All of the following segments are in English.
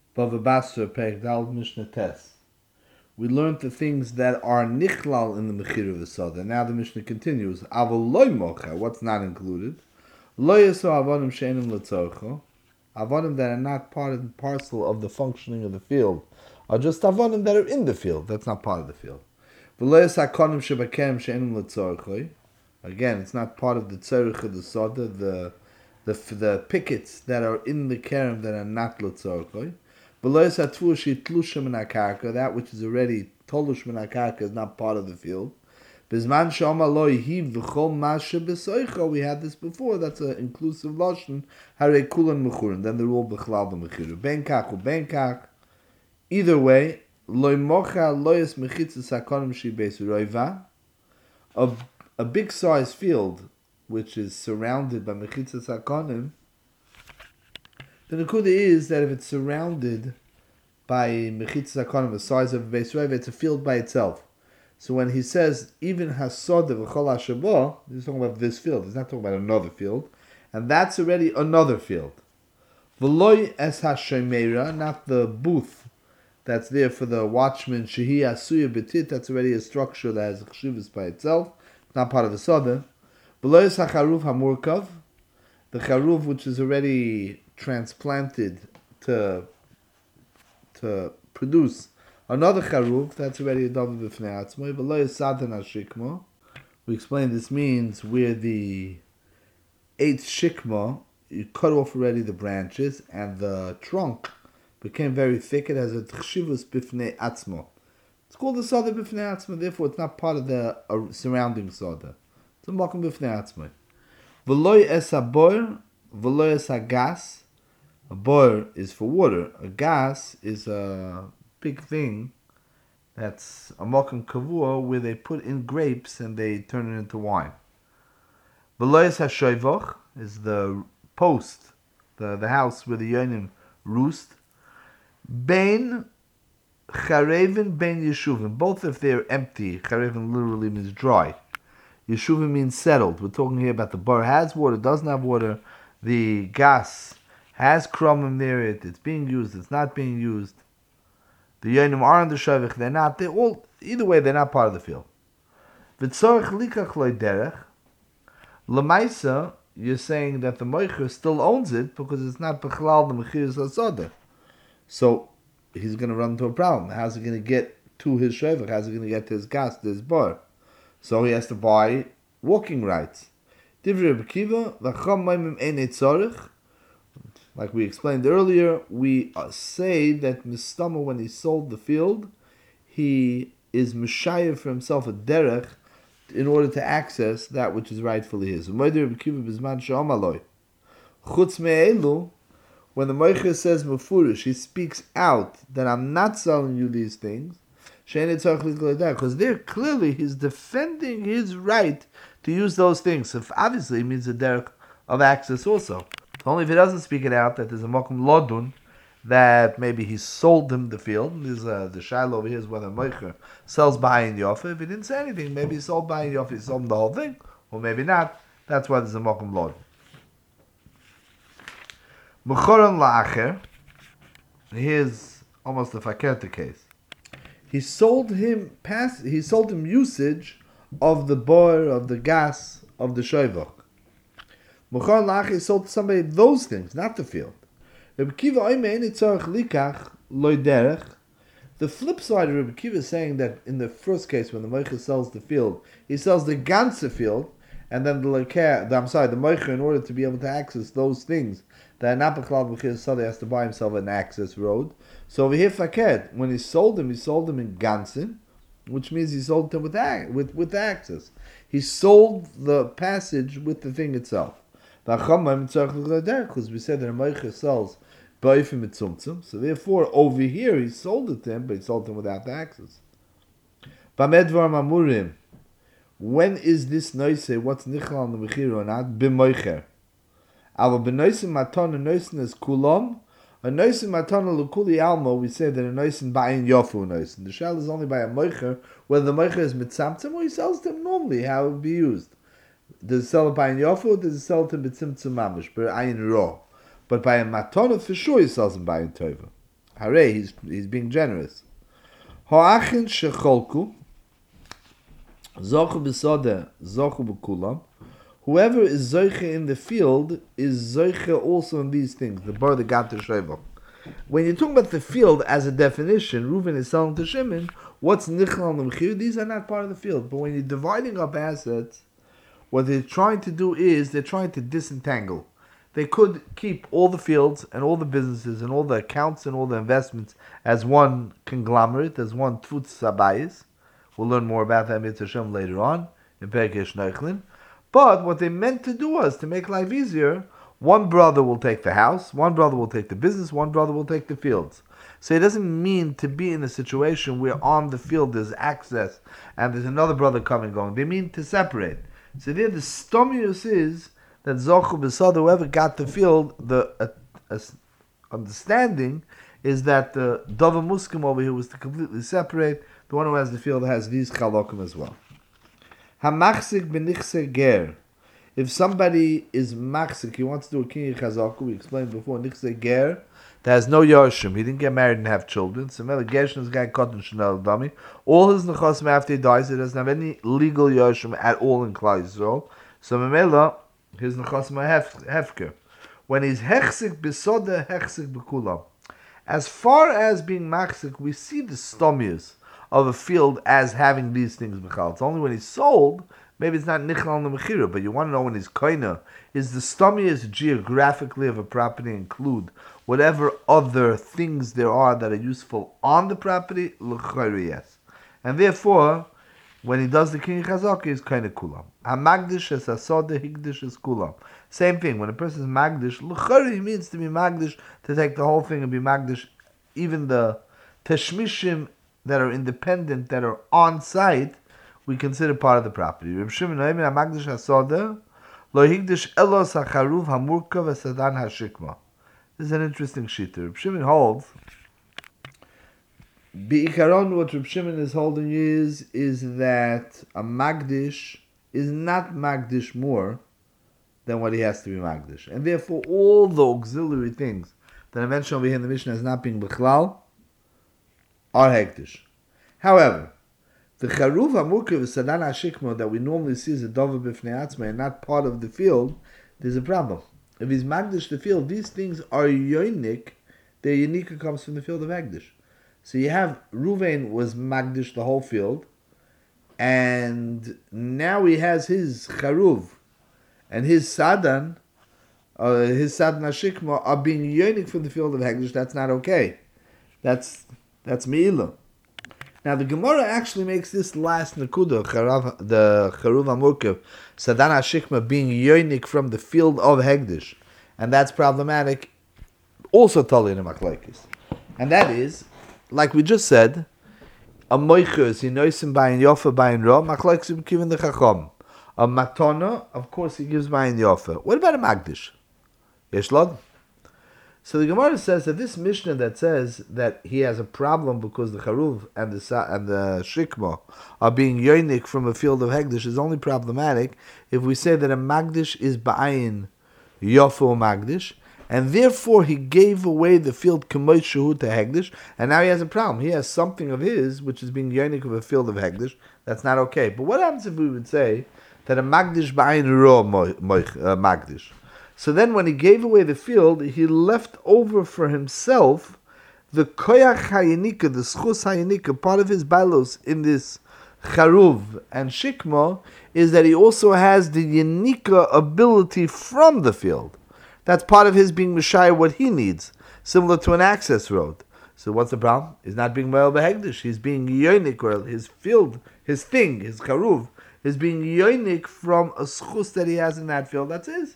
Bava Basra, Perek Dal Mishnah Tes. We learned the things that are nichlal in the mechira of the soda. Now the Mishnah continues. Aval loy mocha, what's not included? Lo yaso avonim she'enim letzorcho. Avonim that are not part and parcel of the functioning of the field are just avonim that are in the field. That's not part of the field. V'lo yas hakonim shebakerem she'enim letzorcho. Again, it's not part of the tzorich of the soda. The pickets that are in the kerem that are not letzorcho. That which is already tolush min hakarka is not part of the field. We had this before. That's an inclusive lashon. Hare kulan mechurin. Then they're all bechlal the mechiru. Ben kach uben kach. Either way, loy mocha loyes mechitzas hakonim shibeis roiva. A big size field which is surrounded by mechitzas hakonim. The nekuda is that if it's surrounded by mechitzas hakonim, the size of a beis roiva, it's a field by itself. So when he says even hasoda v'chol hashabah, he's talking about this field. He's not talking about another field, and that's already another field. V'loy es hashemeira, not the booth that's there for the watchman. Shehi asuya betit, that's already a structure that has chshivus by itself, not part of the soda. V'loy es hacharuv hamurkav, the charuv which is already transplanted to produce another charuv, that's already a davar b'fnei atzmo. V'lo yisaden hashikma. We explained this means where the eighth shikma, you cut off already the branches, and the trunk became very thick. It has a chshivus b'fnei atzmo. It's called the soda b'fnei atzmo. Therefore, it's not part of the surrounding soda. It's a makom b'fnei atzmo. V'lo es habor, v'lo es hagas. A bor is for water. A gas is a big thing that's a mokum kavua where they put in grapes and they turn it into wine. V'loyes hashoivoch is the post, the house where the yonim roost. Bein charevin, bein yeshuvim. Both if they're empty, charevin literally means dry. Yeshuvim means settled. We're talking here about the bar has water, doesn't have water. The gas has crumb near it. It's being used. It's not being used. The yonim are on the shavich. They're not. They're all. Either way, they're not part of the field. V'tzorich likach loy derech. Lemaisa, you're saying that the moicher still owns it because it's not bechlal the mechiras hasoda. So he's going to run into a problem. How's he going to get to his shavich? How's he going to get to his gas, to his bar? So he has to buy walking rights. Divrei Rebbe Kiva v'cham moimim ein tzorich. Like we explained earlier, we say that Mistama, when he sold the field, he is Meshayev for himself a derech in order to access that which is rightfully his. When the Moicher says Mefurish, he speaks out that I'm not selling you these things, because there clearly he's defending his right to use those things. So obviously it means a derech of access also. Only if he doesn't speak it out that there's a mokum lodun that maybe he sold him the field. There's the shiloh over here is whether Moicher sells B'ayin Yofa. If he didn't say anything, maybe he sold B'ayin Yofa, he sold him the whole thing, or maybe not. That's why there's a mokum lodun. Mechoron la'acher. Here's almost a fakirta case. He sold him usage of the boir, of the gas, of the shoivach. Mechor Lachi sold to somebody those things, not the field. Rebbe Kiva Oimein Itzorach Likach Loy Derech. The flip side of Rebbe Kiva is saying that in the first case, when the Moicher sells the field, he sells the ganze field, and then the Moicher, in order to be able to access those things that are not bechlal b'chir soda, has to buy himself an access road. So over here, Faked, when he sold them in ganzen, which means he sold them with access. He sold the passage with the thing itself. Because we said that a Moicher sells ba'ifim mitzumtzum, so therefore over here he sold it to him, but he sold it to him without the access. B'medvar mamurim, when is this noise? What's nichal on the mechir or not? B'moicher. Ava b'noisim matan and noisim is kulam. A noisim matan l'kuli alma. We say that a noisim ba'in yofu noisim. The shell is only by a moicher, whether the moicher is mitzamtzum or he sells them normally, how it would be used. Does it sell it by an yofu or does it sell it to mitzimtzum mamish, but ayin raw? But by a matana for sure he sells them by an tova. Hare, he's being generous. Ha'achin shecholku, zochu b'sodeh, zochu b'kulam. Whoever is zoiche in the field is zoiche also in these things. The bar that got to Sheva. When you're talking about the field as a definition, Reuven is selling to Shimon. What's nichlal l'mchir? These are not part of the field. But when you're dividing up assets, what they're trying to do is they're trying to disentangle. They could keep all the fields and all the businesses and all the accounts and all the investments as one conglomerate, as one tfutz sabayis. We'll learn more about that Mitzvah Shem later on in Perkesh Neichlin. But what they meant to do was to make life easier. One brother will take the house, one brother will take the business, one brother will take the fields. So it doesn't mean to be in a situation where on the field there's access and there's another brother coming and going. They mean to separate. So there the stomius is that Zochu B'Sod, whoever got the field, the understanding is that the Dova Muskim over here was to completely separate. The one who has the field has these chalokim as well. Hamachzik b'nichse ger. If somebody is machzik, he wants to do a kinyi chazaku, we explained before, nichse ger, that has no yoshim, he didn't get married and have children, so mele gershon is guy cotton chanel dami, all his nechosim after he dies, he doesn't have any legal yoshim at all in Klal Yisrael, so memela, his nechosim are hefker. When he's hechzik b'soda, hechzik b'kulam. As far as being machzik, we see the stomias of a field as having these things b'chal. It's only when he's sold, maybe it's not nichal on the mechira, but you want to know when he's koina, is the stomias geographically of a property include whatever other things there are that are useful on the property, l'chayri yes. And therefore, when he does the kinyi chazaka, he's koina kulam. Ha-magdish es asoda higdish es kulam. Same thing, when a person is magdish, l'chayri means to be magdish, to take the whole thing and be magdish, even the teshmishim that are independent, that are on site, we consider part of the property. Reb Shimon Oimer HaMagdish HaSoda Lo Higdish Elos HaCharuv HaMurkav HaSadan HaShikma. This is an interesting shita. Reb Shimon holds, Be'ikaron, what Reb Shimon is holding is that a Magdish is not Magdish more than what he has to be Magdish. And therefore all the auxiliary things that I mentioned over here in the Mishnah as not being Bechlal are hektish. However, the charuv hamurkav sadan hashikmo that we normally see as a dover b'fnei atzma and not part of the field, there's a problem. If he's magdish the field, these things are yonik. Their unika comes from the field of Magdish. So you have Ruvain was magdish the whole field, and now he has his charuv and his sadan hashikmo are being yonik from the field of Magdish. That's not okay. That's Me'ilah. Now the Gemara actually makes this last Nakuda, the Charuv HaMurkav, Sadan HaShikma being yonik from the field of Hegdish. And that's problematic, also totally in a Machlokes. And that is, like we just said, a Moichus, he knows him by Yofa, by Ra, Machlokes him given the Chacham. A Matona, of course he gives by Yofa. What about a Magdish? Yeshlod? So the Gemara says that this Mishnah that says that he has a problem because the Charuv and the Shikma are being yonik from a field of Hegdish is only problematic if we say that a Magdish is Ba'ayin Yofu Magdish, and therefore he gave away the field K'moy Shehu to Hegdish, and now he has a problem. He has something of his which is being yonik of a field of Hegdish. That's not okay. But what happens if we would say that a Magdish Ba'ayin Ro Magdish? So then when he gave away the field, he left over for himself the koyach hayinika, the schus hayinika, part of his balos in this charuv and shikma, is that he also has the yinika ability from the field. That's part of his being Messiah, what he needs, similar to an access road. So what's the problem? He's not being Moel Behegdish, he's being yonik, or his field, his thing, his charuv, is being yonik from a schus that he has in that field, that's his.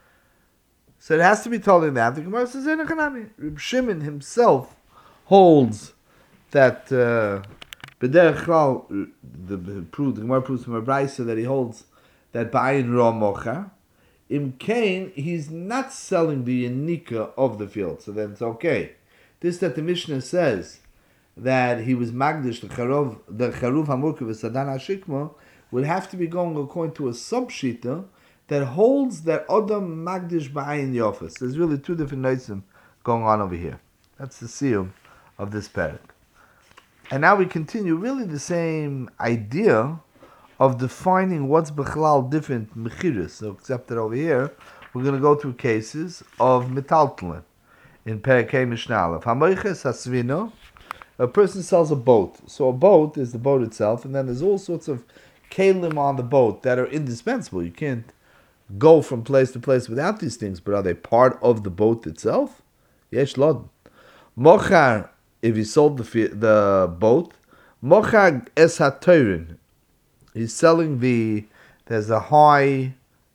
So it has to be told in that. The Gemara says, Reb Shimon himself holds that B'derech Klal, the Gemara proves from a Brisa that he holds that Ba'ayin Ra Mocha. In Cain, he's not selling the Yanika of the field, so then it's okay. This that the Mishnah says that he was Magdish, the Charuv HaMurkav Sadan HaShikma, would have to be going according to a subshita that holds that Adam Magdish Ba'ayin Yofas. There's really two different noisim going on over here. That's the siyum of this parak. And now we continue really the same idea of defining what's bechlal different mechiris. So except that over here, we're going to go through cases of metaltlin in Perikei Mishnah Aleph. Hamoiches hasvino, a person sells a boat. So a boat is the boat itself, and then there's all sorts of kalim on the boat that are indispensable. You can't go from place to place without these things, but are they part of the boat itself? Yesh lod. Mochar, if he sold the boat, mochar es hatorin. He's selling there's a high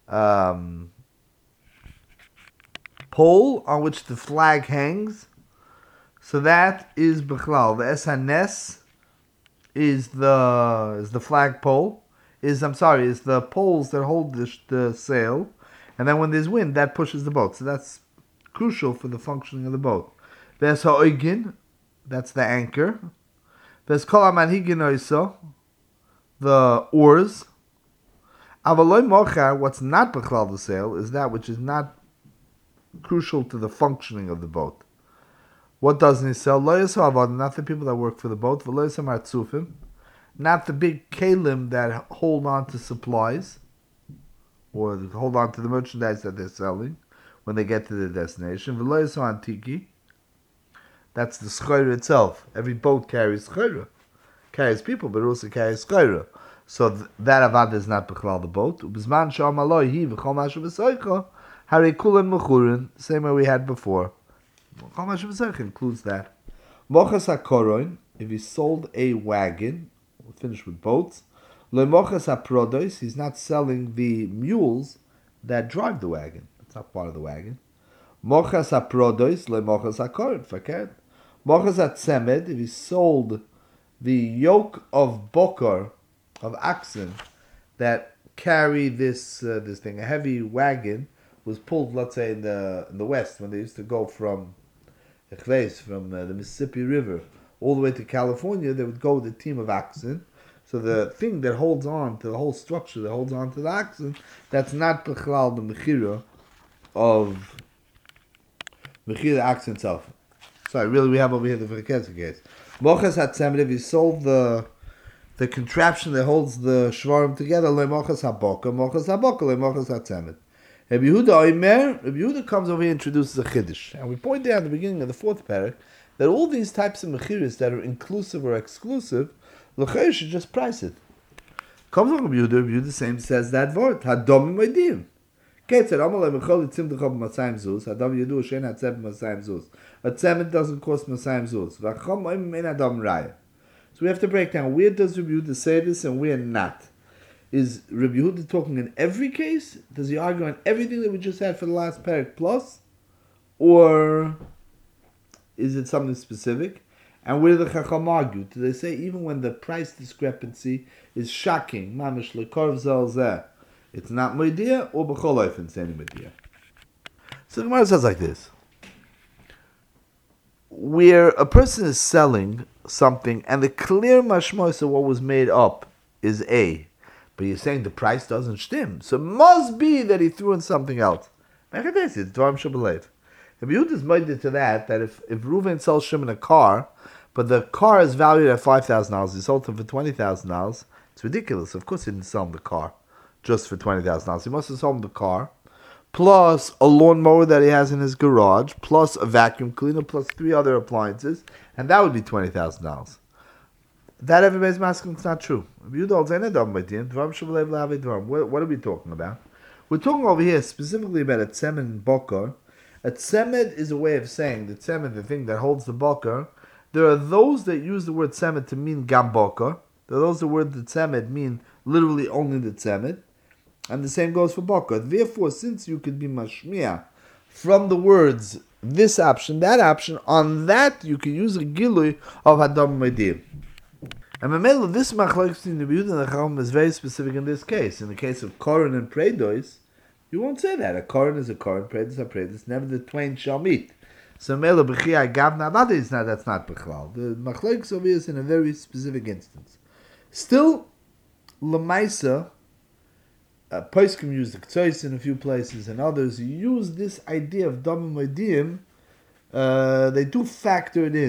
pole on which the flag hangs. So that is bechlal. The esanes is the flag pole. Is the poles that hold the sail, and then when there's wind, that pushes the boat. So that's crucial for the functioning of the boat. There's ha'oigin, that's the anchor. There's kol ha'manhigin oiso, the oars. Avaloi mochar, what's not bechlal the sail, is that which is not crucial to the functioning of the boat. What doesn't he sell? Lo yisrael avodah, not the people that work for the boat. V'lo yisrael martzufim, not the big kalim that hold on to supplies or hold on to the merchandise that they're selling when they get to the destination. V'lo yisrael antiki, that's the schayra itself. Every boat carries schayra, carries people, but it also carries schayra. So that avad is not bechlal the boat. Ubizman sham aloi hi v'chol mashu v'soicha hari kulan mechurin, same way we had before. Chol mashu v'soicha includes that. Mochas hakoroin, if he sold a wagon, we'll finish with boats. Le mochas haprodos, he's not selling the mules that drive the wagon. It's not part of the wagon. Mochas haprodos, le mochas hakorin, fakert. Mochas hatzemed, if he sold the yoke of bokor, of oxen, that carry this thing. A heavy wagon was pulled, let's say, in the west, when they used to go from the Mississippi River all the way to California. They would go with a team of oxen. So the thing that holds on to the whole structure, that holds on to the oxen, that's not bechlal the mechira of mechira oxen itself. Sorry, really, we have over here the Verkeza case. Mochas hatzemed, if he sold the contraption that holds the shvarim together, le mochas haboka, le mochas hatzemed. Rabbi Yehuda comes over here and introduces a chiddush. And we point out at the beginning of the fourth parak that all these types of mechiris that are inclusive or exclusive, l'chayr should just price it. Comes on Rabbi Yehuda same says that word, hadomim moedim. Ketzer, amalei mechol yitzim dechob masayim zuz, hadam yedu shein hatzeb masayim zuz. A tzemet doesn't cost masayim zuz. V'achom oim mein adam raya. So we have to break down, where does Rabbi Yehuda say this and where not? Is Rabbi Yehuda talking in every case? Does he argue on everything that we just had for the last parak plus? Or is it something specific? And where do the Chacham argue? Do they say even when the price discrepancy is shocking, mamish lekorv zel zeh, it's not moedia, or b'chol ofen it's any moedia? So the Gemara says like this. Where a person is selling something and the clear mashmos of what was made up is A, but you're saying the price doesn't stim, so it must be that he threw in something else. Rabbi Yehuda is minded to that if Reuven sells Shimon a car, but the car is valued at $5,000, he sold him for $20,000, it's ridiculous. Of course he didn't sell him the car just for $20,000. He must have sold him the car, plus a lawnmower that he has in his garage, plus a vacuum cleaner, plus 3 other appliances, and that would be $20,000. That everybody's masking, it's not true. What are we talking about? We're talking over here specifically about a tzemed and bokor. A tzemed is a way of saying, the tzemed, the thing that holds the bokor. There are those that use the word tzemed to mean gam bokor. There are those that word the tzemed mean literally only the tzemed. And the same goes for bokor. Therefore, since you could be mashmiya from the words this option, that option, on that you can use a gilui of hadam medir. And Mamela, this machlokes in the Yehuda and the Chacham is very specific in this case. In the case of Koren and Predos, you won't say that. A Koren is a Koren, Predos are Predos. Never the twain shall meet. So Mamela b'chiyah gavna avada is not. That's not bechlal. The machlokes over here is in a very specific instance. Still, lemaisa, Poskim use the Ktsois in a few places, and others use this idea of Damim Moedim. They do factor it in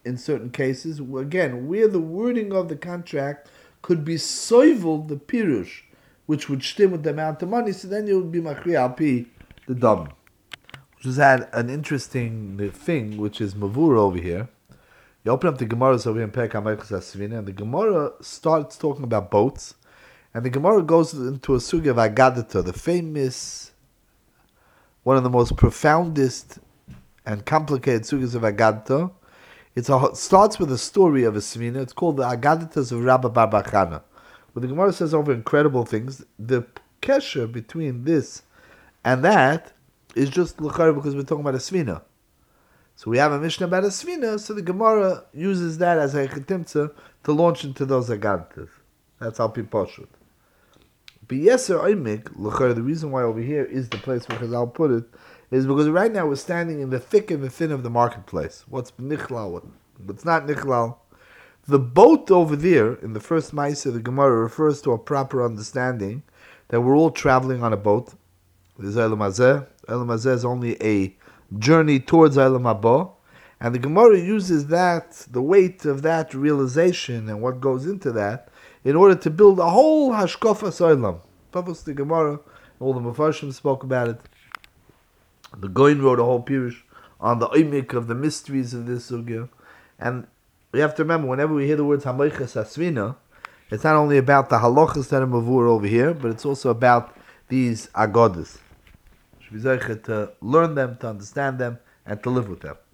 in certain cases, again, where the wording of the contract could be soivel the pirush, which would stem with the amount of money, so then you would be makri al pi the dam. Which has had an interesting thing, which is mavur over here. You open up the Gemara over here in Perek HaMeichas HaSvina, and the Gemara starts talking about boats, and the Gemara goes into a sugya of Agadata, the famous, one of the most profoundest and complicated sugyas of Agadata. It starts with a story of a Svina. It's called the Agadatas of Rabba Bar Bar Chana, where the Gemara says over incredible things. The kesher between this and that is just l'chara because we're talking about a Svina. So we have a Mishnah about a Svina, so the Gemara uses that as a chetimtza to launch into those Agadatas. That's how people should. But Yeser Oimik, l'chara, the reason why over here is the place where Chazal put it, is because right now we're standing in the thick and the thin of the marketplace. What's nichlal, what's not nichlal. The boat over there, in the first Maaseh, the Gemara refers to a proper understanding that we're all traveling on a boat. There's Eilam Hazeh. Eilam Hazeh is only a journey towards Eilam Haba. And the Gemara uses that, the weight of that realization and what goes into that, in order to build a whole Hashkafas Eilam. Pavos the Gemara, all the Mefarshim spoke about it. The Goin wrote a whole pirush on the oimik of the mysteries of this sugya. And we have to remember, whenever we hear the words Hamoiches Asvina, it's not only about the halachas that are mavur over here, but it's also about these agodas. Should be zeicher to learn them, to understand them, and to live with them.